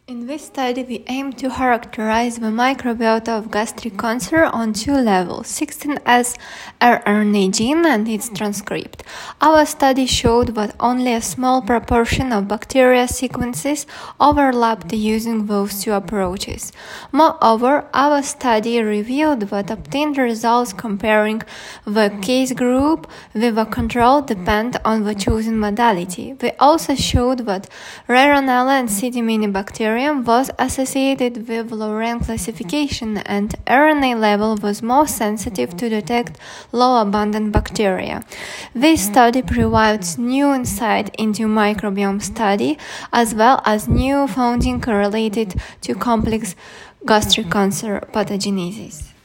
In this study, we aim to characterize the microbiota of gastric cancer on two levels, 16S rRNA gene and its transcript. Our study showed that only a small proportion of bacteria sequences overlapped using those two approaches. Moreover, our study revealed that obtained results comparing the case group with the control depend on the chosen modality. We also showed that Rayronella and Candidobacterium was associated with low-rank classification, and RNA level was more sensitive to detect low-abundant bacteria. This study provides new insight into microbiome study as well as new findings related to complex gastric cancer pathogenesis.